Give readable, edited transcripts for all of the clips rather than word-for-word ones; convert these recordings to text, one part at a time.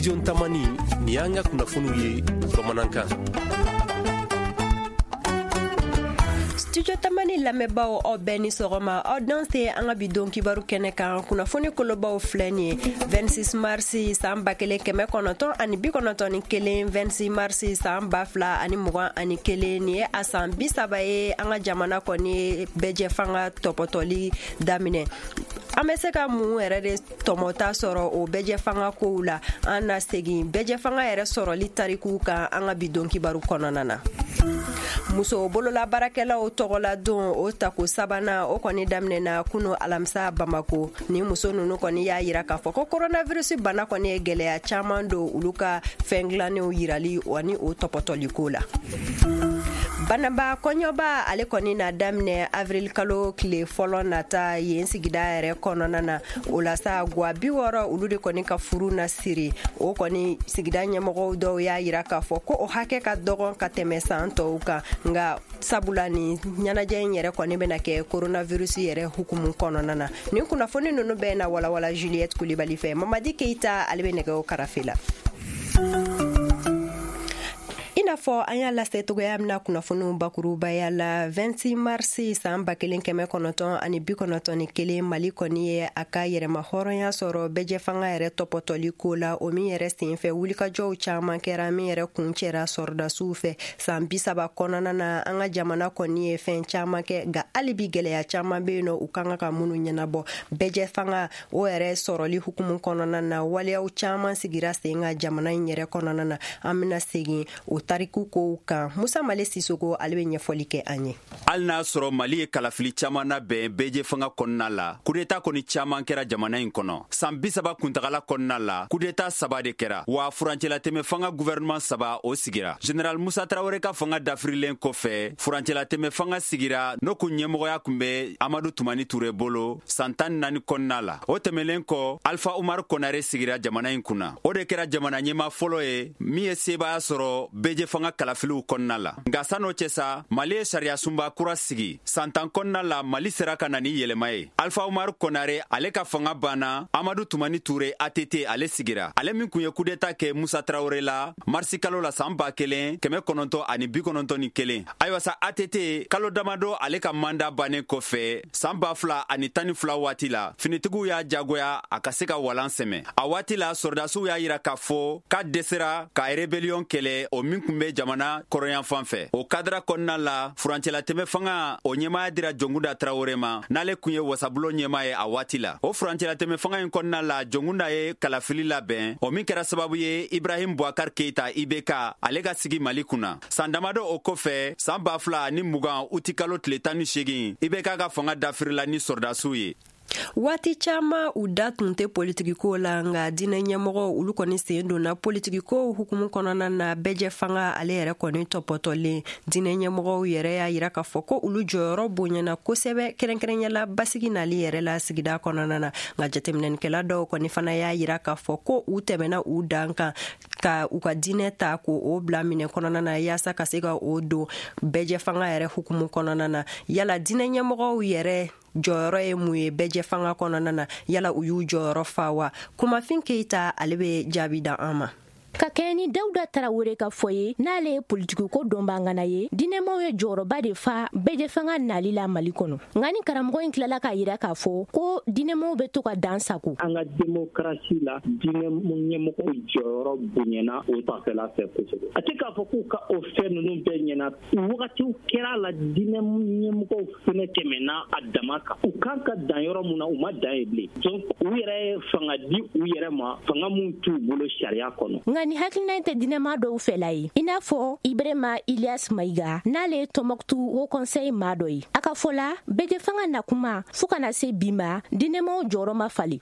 Studio Tamani ni an ka kunnafoniw ye bamanankan. Studio Tamani lamɛnbaaw aw bɛɛ ni sɔgɔma aw dan se an ka bi don kibaru kɛnɛ kan kunnafoni kolobaw filɛ nin ye 26 mars san 1991 26 mars san 2021 nin ye a san 30 ye an ka jamana kɔni bɛjɛ fanga tɔpɔtɔli daminɛ. An bɛ se ka mun yɛrɛ de tɔmɔta sɔrɔ o bɛjɛ fanga kow la an na segin bɛjɛ fanga yɛrɛ sɔrɔli tariku kan an ka bi don kibaru kɔnɔna na. Muso bolola barakɛlaw tɔgɔla don o tako sabanan o kɔni daminɛna kunu alamisa Bamako ni muso nunu kɔni y'a yira k'a fɔ ko coronavirus bana kɔni ye gɛlɛya caman don olu ka fɛn dilanenw yirali ani o tɔpɔtɔliko la. Banaba kɔɲɔba ale kɔni na daminɛ avril kalo tile fɔlɔ nata yen sigida yɛrɛ kɔnɔna na o la sa gwa 60 olu de kɔni ka furu na siri o kɔni sigida ɲɛmɔgɔw dɔw y'a yira k'a fɔ ko o hakɛ ka dɔgɔn ka tɛmɛ san tɔw kan nga sabula ni ɲɛnajɛ in yɛrɛ kɔni bɛna kɛ coronavirus yɛrɛ hukumu kɔnɔna na ni kunnafoni nunu bɛ na walawala Juliette Kulibali fɛ Mamadi Keita ale bɛ nɛgɛw karafe la. Ina fɔ an y'a lase togoya mina kunnafoniw bakurubaya la 26 mars san 1991 Mali kɔni ye a ka yɛrɛma hɔrɔnya sɔrɔ bɛjɛ fanga yɛrɛ tɔpɔtɔli ko la o min yɛrɛ senfɛ wulikajɔw caman kɛra min yɛrɛ kun cɛra sɔrɔdasiw fɛ san 30 kɔnɔna na an ka jamana kɔni ye fɛn caman kɛ nka hali bi gɛlɛya caman bɛ yen nɔ u kan ka minnu ɲɛnabɔ bɛjɛ fanga o yɛrɛ sɔrɔli hukumu kɔnɔna na waleyaw caman sigira sen ka jamana in yɛrɛ kɔnɔna na an bɛna segin o tariku kow kan Musa Male Sisoko ale bɛ ɲɛfɔli kɛ an ye. Hali n'a sɔrɔ Mali ye kalafili caman na bɛn bɛjɛ fanga kɔnɔna la coup d'état kɔni caman kɛra jamana in kɔnɔ san 30 kuntagala kɔnɔna la coup d'état 3 de kɛra wa furancɛlatɛmɛ fanga gouvernement 3 o sigira Général Musa Traoré ka fanga dafirilen kɔfɛ furancɛlatɛmɛ fanga sigira n'o kun ɲɛmɔgɔya kun bɛ Amadou Toumani Touré bolo san 14 kɔnɔna la o tɛmɛlen kɔ Alpha Oumar Konare sigira jamana in kunna o de kɛra jamana ɲɛma fɔlɔ ye min ye sebaya sɔrɔ bɛjɛ fanga kalafiliw kɔnɔna la nka san'o cɛ sa Mali ye sariya sunba kura sigi san 10 kɔnɔna la Mali sera ka na ni yɛlɛma ye Alpha Oumar Konare ale ka fanga banna Amadou Toumani Touré ATT ale sigira ale min kun ye coup d'état kɛ Musa Traoré la marsi kalo la san 1991 ayiwa sa ATT kalo damado ale ka manda bannen kɔfɛ san 2012 waati la finitigiw y'a jagoya a ka se ka walan sɛmɛ a waati la sɔrɔdasiw y'a yira k'a fɔ k'a dɛsɛra ka rébellion kɛlɛ o min kun bɛ jamana kɔrɔyan fan fɛ o kadra kɔnɔna la furancɛlatɛmɛ fanga o ɲɛmaya dira Jɔngunda Traoré ma n'ale kun ye wasabulo ɲɛma ye a waati la o furancɛlatɛmɛ fanga in kɔnɔna la Jɔngunda ye kalafili labɛn o min kɛra sababu ye Ibrahim Boubacar Keita IBK ale ka sigi Mali kunna san damadɔ o kɔfɛ san 2020 uti kalo tile 18 IBK ka fanga dafirila ni sɔrɔdasiw ye. Waati caman u da tun tɛ politikiko la nka diinɛ ɲɛmɔgɔ olu kɔni sen donna politikiko hukumu kɔnɔna na bɛjɛ fanga ale yɛrɛ kɔni tɔpɔtɔlen diinɛ ɲɛmɔgɔw yɛrɛ y'a yira k'a fɔ ko olu jɔyɔrɔ bonyana kosɛbɛ kɛrɛnkɛrɛnyala basigi nali yɛrɛ la sigida kɔnɔna na nka jateminɛnikɛla dɔw kɔni fana y'a yira k'a fɔ ko u tɛmɛna u dan kan ka u ka diinɛ ta ko o bila minɛ kɔnɔna na yaasa ka se ka o don bɛjɛ fanga yɛrɛ hukumu kɔnɔna na yala diinɛ ɲɛmɔgɔw yɛrɛ jɔyɔrɔ ye mun ye bɛjɛ fanga kɔnɔna na yala u y'u jɔyɔrɔ fa wa Kumafin Keita ale bɛ jaabi da an ma. Ka kɛ ni Dawuda Tarawele ka fɔ ye n'ale ye politikiko dɔnbagana ye diinɛmaw ye jɔyɔrɔba de fa bɛjɛ fanga nali la Mali kɔnɔ nka ni karamɔgɔ in tilala k'a yira k'a fɔ ko diinɛmaw bɛ to ka dan sago an ka démocratie la diinɛ ɲɛmɔgɔw jɔyɔrɔ bonyana o fanfɛla fɛ kosɛbɛ a tɛ k'a fɔ k'u ka o fɛn ninnu bɛɛ ɲɛna wagatiw kɛra la diinɛ ɲɛmɔgɔw fɛnɛ tɛmɛna a dama kan u kan ka dan yɔrɔ mun na u ma dan ye bilen donc u yɛrɛ ye fanga di u yɛrɛ ma fanga mun t'u bolo sariya kɔnɔ ni hakilina tɛ diinɛma dɔw fɛla ye i n'a fɔ Ibrahima Ilyas Maïga n'ale ye Tɔnbɔkutu Haut Conseil maa dɔ ye a ka fɔ la bɛjɛ fanga nakuma fo kana se bi ma diinɛmaw jɔyɔrɔ ma fali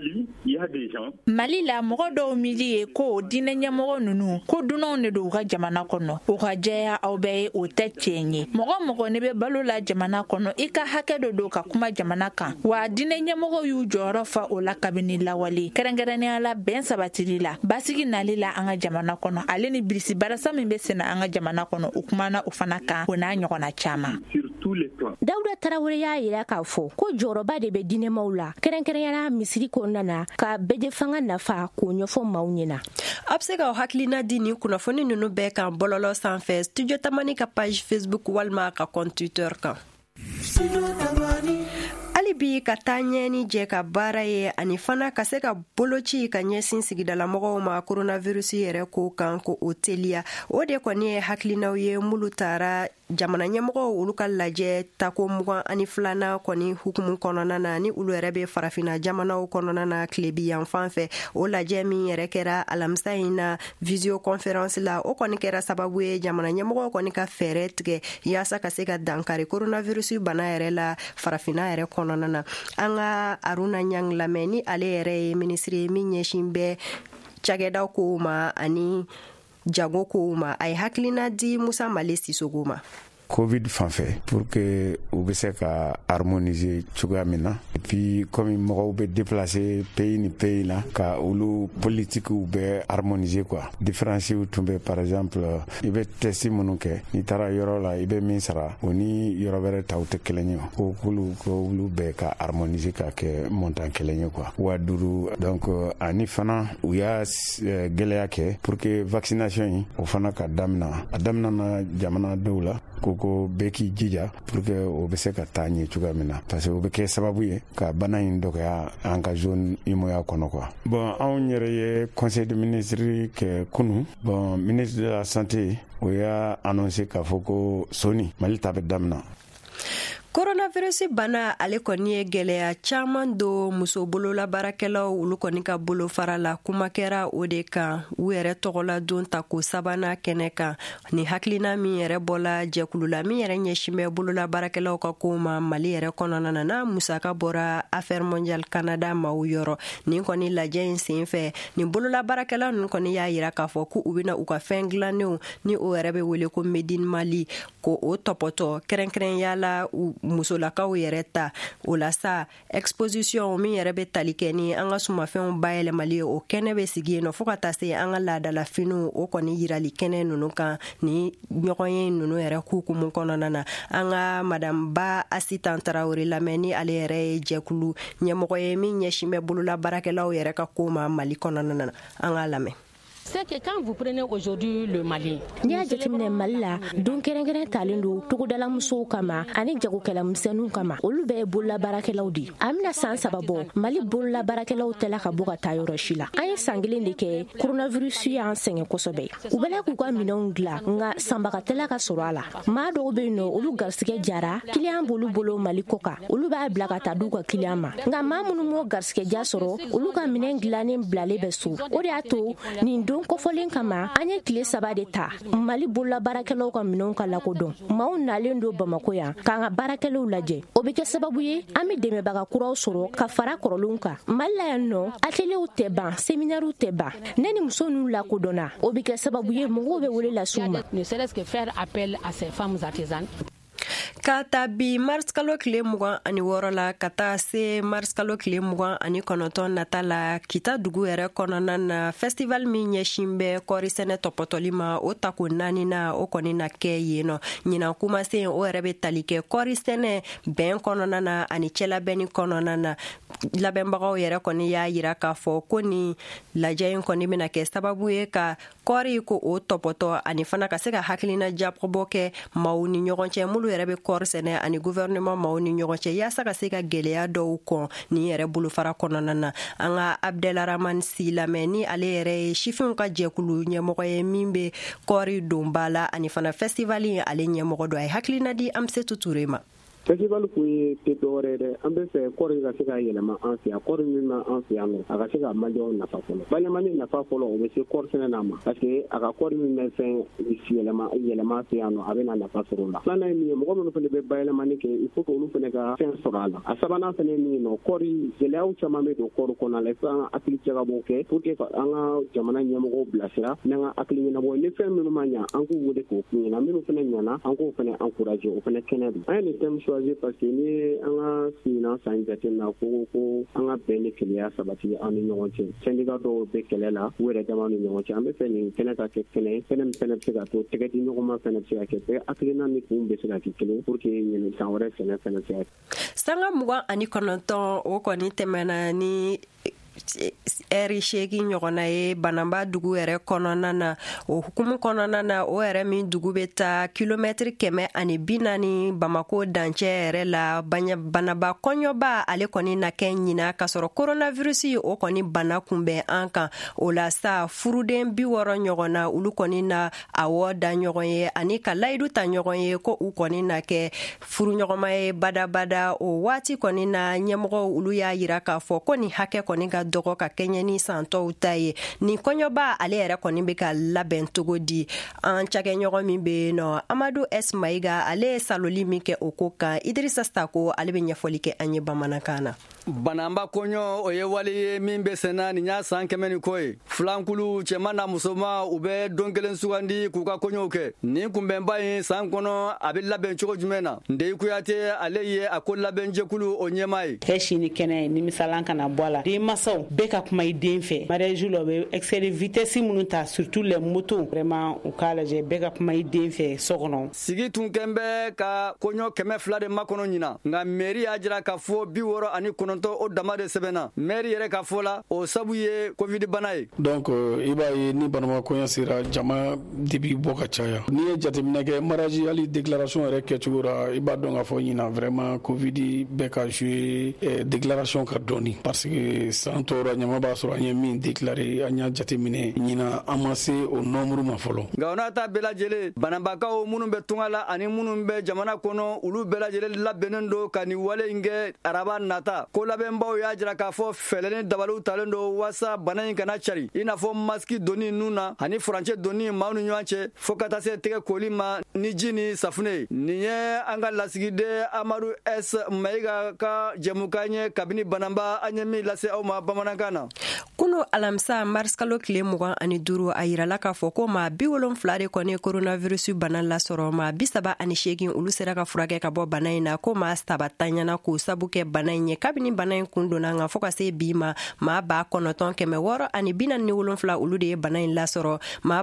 Mali la mɔgɔ dɔw miiri ye ko diinɛ ɲɛmɔgɔ ninnu ko dunanw de don u ka jamana kɔnɔ u ka jɛya aw bɛɛ ye o tɛ tiɲɛ ye mɔgɔ ne bɛ balo la jamana kɔnɔ i ka hakɛ dɔ don ka kuma jamana kan wa diinɛ ɲɛmɔgɔw y'u jɔyɔrɔ fa o la kabini lawale kɛrɛnkɛrɛnnenya la bɛn sabatili la basigi nali la an ka jamana kɔnɔ ale ni birisi barasa min bɛ senna an ka jamana kɔnɔ o kumana o fana kan o n'a ɲɔgɔnna caman. Dawuda Tarawele y'a yira k'a fɔ ko jɔyɔrɔba de bɛ diinɛmaw la kɛrɛnkɛrɛnyala misiri kɔnɔna na ka bɛɛ fanga nafa k'o ɲɛfɔ maaw ɲɛna. A bɛ se ka hakilina di ni kunnafoni ninnu bɛɛ kan bɔlɔlɔ sanfɛ studio tamani ka page Facebook walima ka compte Twitter kan. Hali bi ka taa ɲɛni jɛ ka baara ye ani fana ka se ka boloci ka ɲɛsin sigidalamɔgɔw ma coronavirus yɛrɛ ko kan ko o teliya o de kɔni ye hakilinaw ye mulu taara jamana ɲɛmɔgɔw olu ka lajɛ tako 22 kɔni hukumu kɔnɔna na ni olu yɛrɛ bɛ farafina jamanaw kɔnɔna na tilebi yan fan fɛ o lajɛ min yɛrɛ kɛra alamisa in na visio conference la o kɔni kɛra sababu ye jamana ɲɛmɔgɔw kɔni ka fɛɛrɛ tigɛ yaasa ka se ka dankari coronavirus bana yɛrɛ la farafina yɛrɛ kɔnɔna na. An ka Aruna Nyang lamɛn ni ale yɛrɛ ye ministre min ɲɛsin bɛ cakɛdaw kow ma ani jago kow ma a ye hakilina di Musa Male Sisogo ma. Covid fanfɛ pour que u bɛ se ka harmoniser cogoya min na et puis comme mɔgɔw bɛ déplacer pays ni pays la ka olu politiquew bɛ harmoniser quoi différence tun bɛ par exemple i bɛ test minnu kɛ n'i taara yɔrɔ la i bɛ min sara o ni yɔrɔ wɛrɛ taw tɛ kelen ye ko olu bɛ ka harmoniser ka kɛ montant kelen ye quoi 5000 donc ani fana u y'a gɛlɛya kɛ pour que vaccination in o fana ka damina a daminana jamana dɔw la ko bɛɛ k'i jija pour que o bɛ se ka taa ɲɛ cogoya min na parce que o bɛ kɛ sababu ye ka bana in dɔgɔya an ka zone imoya kɔnɔ quoi. Bon anw yɛrɛ ye conseil de ministre kɛ kunu bon ministre de la santé o y'a annoncé k'a fɔ ko soni Mali ta bɛ damina. Coronavirus bana ale kɔni ye gɛlɛya caman do muso bolola baarakɛlaw olu kɔni ka bolo fara la kuma kɛra o de kan u yɛrɛ tɔgɔla don ta ko sabana kɛnɛ kan ni hakilina min yɛrɛ bɔla jɛkulu la min yɛrɛ ɲɛsin bɛ bolola baarakɛlaw ka ko ma Mali yɛrɛ kɔnɔna na n'a musaka bɔra Affaires Mondiales Canada maaw yɔrɔ nin kɔni lajɛ in sen fɛ nin bolola baarakɛlaw ninnu kɔni y'a yira k'a fɔ ko u bɛna u ka fɛn dilannenw ni o yɛrɛ bɛ wele ko Made in Mali ko o tɔpɔtɔ kɛrɛnkɛrɛnya la musolakaw yɛrɛ ta o la sa exposition min yɛrɛ bɛ tali kɛ ni an ka sumafɛnw bayɛlɛmali ye o kɛnɛ bɛ sigi yen nɔ fo ka taa se an ka laadalafiniw o kɔni yirali kɛnɛ ninnu kan ni ɲɔgɔnye ninnu yɛrɛ hukumu kɔnɔna na an ka madame Ba Asitan Tarawele lamɛn ni ale yɛrɛ ye jɛkulu ɲɛmɔgɔ ye min ɲɛsin bɛ bolola baarakɛlaw yɛrɛ ka ko ma Mali kɔnɔna na an ka lamɛn. C'est que quand vous prenez aujourd'hui le Mali, n'i y'a jateminɛ Mali la don kɛrɛnkɛrɛn talen don togodala musow kama ani jagokɛlamisɛnninw kama olu bɛɛ ye bolola baarakɛlaw de an bɛna san 3 bɔ Mali bolola baarakɛlaw tɛla ka bɔ ka taa yɔrɔ si la an ye san 1 de kɛ coronavirus y'an sɛgɛn kosɛbɛ u bɛla k'u ka minɛnw dilan nka sanbaga tɛla ka sɔrɔ a la maa dɔw bɛ yen nɔ olu garisɛgɛ jara kiliyan b'olu bolo Mali kɔ kan olu b'a bila ka taa d'u ka kiliyan ma nka maa minnu m'o garisɛgɛ ja sɔrɔ olu ka minɛn dilannen bilalen bɛ so o de y'a to nin don kɔfɔlen kama an ye tile 3 de ta Mali bolola baarakɛlaw ka minɛnw ka lakodɔn maaw nalen don Bamako yan k'an ka baarakɛlaw lajɛ o bɛ kɛ sababu ye an bɛ dɛmɛbaga kuraw sɔrɔ ka fara kɔrɔlenw kan Mali la yan nɔ ateliers tɛ ban séminaires tɛ ban ne ni muso ninnu lakodɔnna o bɛ kɛ sababu ye mɔgɔw bɛ wele las'u ma. Ne serait-ce que faire appel à ces femmes artisanes. Ka ta bi mars kalo tile 26 la ka taa se mars kalo tile 29 nata la Kita dugu yɛrɛ kɔnɔna na festival min ɲɛsin bɛ kɔri sɛnɛ tɔpɔtɔli ma o tako 4 na o kɔni na kɛ yen nɔ ɲinan kumasen o yɛrɛ bɛ tali kɛ kɔri sɛnɛ bɛn kɔnɔna na ani cɛlabɛnni kɔnɔna na labɛnbagaw yɛrɛ kɔni y'a yira k'a fɔ ko ni lajɛ in kɔni bɛna kɛ sababu ye ka kɔri ko o tɔpɔtɔ ani fana ka se ka hakilina jabɔ kɛ maaw ni ɲɔgɔn cɛ mulu yɛrɛ bɛ kɔri sɛnɛ ani gouvernement maaw ni ɲɔgɔn cɛ yaasa ka se ka gɛlɛya dɔw kɔn ni yɛrɛ bolofara kɔnɔna na an ka Abdelrahman Si lamɛn ni ale yɛrɛ ye sifinw ka jɛkulu ɲɛmɔgɔ ye min bɛ kɔri donba la ani fana festival ye ale ɲɛmɔgɔ dɔ a ye hakilina di Amsetu Ture ma. Festival ko ye tɛ dɔwɛrɛ dɛ an bɛ fɛ kɔri ka se ka yɛlɛma an fɛ yan kɔri min ma an fɛ yan nɔ a ka se ka maliɲɛnw nafa fɔlɔ bayɛlɛmani nafa fɔlɔ o bɛ se kɔri sɛnɛ n'a ma parce que a ka kɔri min bɛ fɛn yɛlɛma fɛ yan nɔ a bɛ na nafa sɔrɔ o la filanan ye min ye mɔgɔ minnu fana bɛ bayɛlɛmani kɛ il faut que olu fana ka fɛn sɔrɔ a la a sabanan fana ye min ye nɔ kɔri gɛlɛyaw caman bɛ don kɔri kɔnɔ la il faut an ka hakili cɛkabɔ kɛ pour que an ka jamana ɲɛmɔgɔw bilasira n'an ka hakili ɲɛnabɔ ni fɛn minnu ma ɲa an k'u wele k'o f'u ɲɛna minnu fana ɲana an k'o fana encourager o fana kɛnɛ don an ye nin thème encouragé parce que ni an ka sina san jateminɛ ko an ka bɛn ni keleya sabati an ni ɲɔgɔn cɛ syndicat dɔw bɛ kɛlɛ la u yɛrɛ dama ni ɲɔgɔn cɛ an bɛ fɛ nin kɛnɛ ka kɛ kɛnɛ ye kɛnɛ min fɛnɛ bɛ se ka to tɛgɛ di ɲɔgɔn ma fɛnɛ bɛ se ka kɛ bɛɛ hakilina ni kun bɛ se ka kɛ kelen pour que ɲinɛ san wɛrɛ sɛnɛ fɛnɛ se ka kɛ. Sanga 29 o kɔni tɛmɛna ni ɛri 8 ɲɔgɔnna ye Banamba dugu yɛrɛ kɔnɔna na. O hukumu kɔnɔna na o yɛrɛ min dugu bɛ taa kilomɛtiri 140 Bamako dancɛ yɛrɛ la. Banaba kɔɲɔba ale kɔni na kɛ ɲina ka sɔrɔ coronavirus o kɔni bana kunbɛn an kan. O la sa furuden 60 ɲɔgɔnna olu kɔni na awɔ da ɲɔgɔn ye ani ka layidu ta ɲɔgɔn ye ko u kɔni na kɛ furuɲɔgɔnma ye badabada. O waati kɔni na ɲɛmɔgɔ olu y'a yira k'a fɔ ko ni hakɛ kɔni ka dɔgɔ ka kɛɲɛ ni santɔw ta ye. Ni kɔɲɔba ale yɛrɛ kɔni bɛ ka labɛn cogo di. An cakɛɲɔgɔn min bɛ yen nɔ Amadu S Maiga ale ye saloli min kɛ o ko kan. Idrissa Sako ale bɛ ɲɛfɔli kɛ an ye bamanankan na. Banamba kɔɲɔ o ye wali ye min bɛ senna nin y'a san 100 ni ko ye. Filankulu cɛman na musoma u bɛ don kelen sugandi k'u ka kɔɲɔw kɛ. Nin kunbɛnba in san kɔnɔ a bɛ labɛn cogo jumɛn na? Ndeyi Kuyate ale ye a ko labɛn jɛkulu o ɲɛmaa ye. Kɛ sini kɛnɛ ye nimisalan kana bɔ a la. Den masaw bɛɛ ka kuma i den fɛ. Mariage la u bɛ excès de vitesse minnu ta surtout les motos. Vraiment u k'a lajɛ bɛɛ ka kuma i den fɛ so kɔnɔ. Sigi tun kɛn bɛ ka kɔɲɔ 200 de makɔnɔ ɲina. Nka mairie y'a jira k'a fɔ 69 o dama de sɛbɛnna. Mairie yɛrɛ ka fɔ la o sabu ye covid bana ye. Donc i b'a ye ni Banamba kɔɲɔ sera jama de bi bɔ ka caya. N'i ye jateminɛ kɛ mariage hali déclaration yɛrɛ kɛcogo la i b'a dɔn k'a fɔ ɲina vraiment covid bɛ ka jouer déclaration ka dɔɔni parce que san tɔɔrɔ ɲama b'a sɔrɔ an ye min déclarer an y'a jateminɛ ɲina an ma se o nombre ma fɔlɔ. Nka o n'a ta bɛɛ lajɛlen banabakaw minnu bɛ tunga la ani minnu bɛ jamana kɔnɔ olu bɛɛ lajɛlen labɛnnen don ka nin wale in kɛ araba nata. Ko labɛnbaw y'a jira k'a fɔ fɛlɛ ni dabaliw talen don walasa bana in kana cari i n'a fɔ masiki donni nun na ani furancɛ donni maaw ni ɲɔgɔn cɛ fo ka taa se tɛgɛ koli ma ni ji ni safunɛ. Nin ye an ka lasigiden Amadu S Maiga ka jɛmukan ye kabini Banamba an ye min lase aw ma bamanankan na. Kunu alamisa mars kalo tile 25 a yirala k'a fɔ ko maa 70 de kɔni coronavirus bana lasɔrɔ maa 38 olu sera ka furakɛ ka bɔ bana in na ko maa 7 ɲana k'o sabu kɛ bana in ye kabini bana in kun donna nka fɔ ka se bi ma maa 9,647 olu de ye bana in lasɔrɔ maa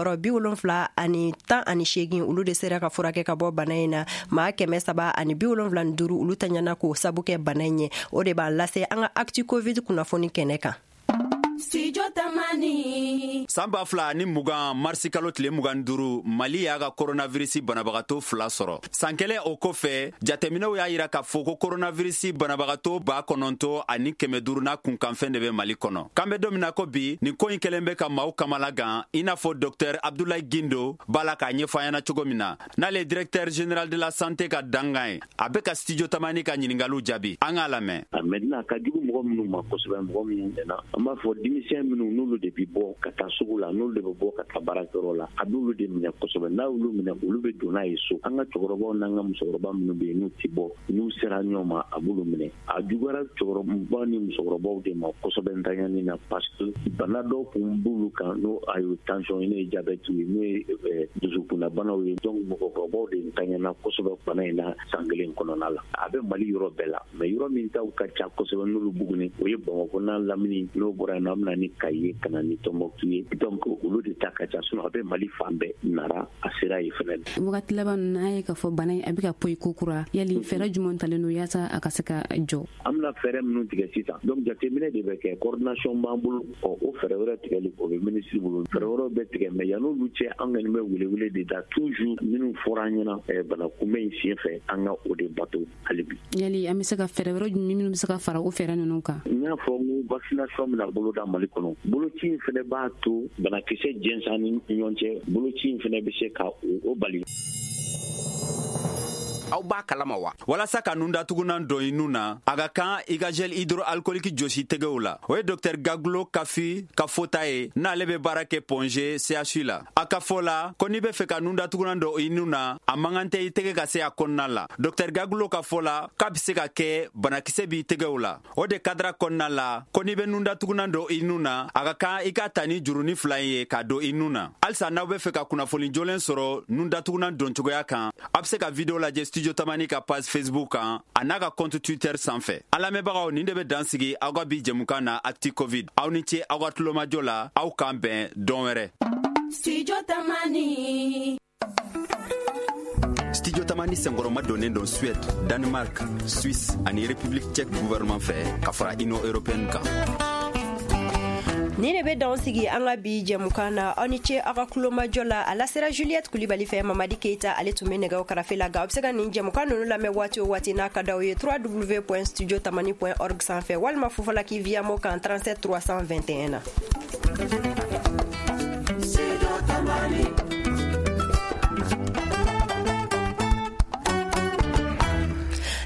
6,718 olu de sera ka furakɛ ka bɔ bana in na maa 775 olu ta ɲana k'o sabu kɛ bana in ye. O de b'a lase an ka actu covid kunnafoni kɛnɛ kan. Studio Tamani. San 2020 marsi kalo tile 25 Mali y'a ka coronavirus banabagatɔ 2 sɔrɔ. San kelen o kɔfɛ jateminɛw y'a yira k'a fɔ ko coronavirus banabagatɔ 9,500 n'a kunkanfɛn de bɛ Mali kɔnɔ. K'an bɛ don min na ko bi nin ko in kɛlen bɛ ka maaw kamanagan i n'a fɔ Dr Abdoulaye Gindo b'a la k'a ɲɛfɔ an ɲɛna cogo min na. N'ale ye directeur général de la santé ka dangan ye a bɛ ka Studio Tamani ka ɲininkaliw jaabi. An k'a lamɛn. Maintenant ka jugu mɔgɔ minnu ma kosɛbɛ mɔgɔ minnu tɛna an b'a fɔ denmisɛn minnu n'olu de bi bɔ ka taa sugu la n'olu de bɛ bɔ ka taa baarakɛyɔrɔ la a b'olu de minɛ kosɛbɛ n'a y'olu minɛ olu bɛ don n'a ye so an ka cɛkɔrɔbaw n'an ka musokɔrɔba minnu bɛ yen n'u ti bɔ n'u sera ɲɔgɔn ma a b'olu minɛ a juguyara cɛkɔrɔba ni musokɔrɔbaw de ma kosɛbɛ ntanyani na parce que bana dɔw kun b'olu kan n'o a ye tension ye n'o ye diabète ye n'o ye dusukunnabanaw ye donc mɔgɔkɔrɔbaw de ntanyana kosɛbɛ bana in na san kelen kɔnɔna la a bɛ Mali yɔrɔ bɛɛ la mais yɔrɔ min taw ka ca kosɛbɛ n'olu buguni o ye Bamakɔ n'a Lamini n'o bɔra yen nɔ an bɛna ni Kayi ka na ni Tɔnbɔkutu ye donc olu de ta ka ca sinon a bɛ Mali fan bɛɛ Nara a sera yen fɛnɛ. Wagati laban ninnu an ye k'a fɔ bana in a bɛ ka poyi kokura yali fɛɛrɛ jumɛn talen don yaasa a ka se ka jɔ. An bɛna fɛɛrɛ minnu tigɛ sisan donc jateminɛ de bɛ kɛ coordination b'an bolo o fɛɛrɛ wɛrɛ tigɛli o bɛ ministre bolo fɛɛrɛ wɛrɛw bɛ tigɛ mais yan'olu cɛ an kɔni bɛ welewele de da toujours minnu fɔra an ɲɛna bana kunbɛn in sen fɛ an ka o de bato hali bi. Yali an bɛ se ka fɛɛrɛ wɛrɛ jumɛn minnu bɛ se ka fara o fɛɛrɛ ninnu kan. N y'a fɔ n ko vaccination bɛna boloda Mali kɔnɔ boloci in fɛnɛ b'a to banakisɛ jɛnsan ni ɲɔgɔn cɛ boloci in fɛnɛ bɛ se ka o bali. Aw b'a kalama wa walasa ka nun datugunan dɔ i nun na a ka kan i ka gel hydroalcoolique josi tɛgɛw la o ye Dr Gaglo Kafi ka fɔta ye n'ale bɛ baara kɛ Ponge CHU la a ka fɔ la ko n'i bɛ fɛ ka nun datugunan dɔ i nun na a man kan tɛ i tɛgɛ ka se a kɔnɔna la Dr Gaglo ka fɔ la k'a bɛ se ka kɛ banakisɛ b'i tɛgɛw la o de kadira kɔnɔna la ko n'i bɛ nun datugunan dɔ i nun na a ka kan i ka ta ni jurunin 2 ye k'a don i nun na halisa n'aw bɛ fɛ ka kunnafoni jolen sɔrɔ nun datugunan don cogoya kan a bɛ se ka video lajɛ studio tamani ka page Facebook kan a n'a ka compte Twitter sanfɛ. A lamɛnbagaw nin de bɛ dansigi aw ka bi jɛmukan na Actu Covid. Aw ni ce aw ka tulomajɔ la, aw k'an bɛn don wɛrɛ. Studio Tamani. Studio Tamani sɛngɔrɔma donnen don Suède, Danemark, Suisse ani République tchèque gouvernement fɛ ka fara Union européenne kan. Ni ne be dan sigi an ka bi jɛmukan na aw ni ce aw ka kulomajɔ la a lasera Juliette Kulibali fɛ Mamadi Keita ale tun be nɛgɛw karafe la ga aw be se ka nin jɛmukan nunu lamɛn waati o waati n'a ka d'aw ye www.studiotamani.org sanfɛ walima fufalaki via mo kan 37 321 na.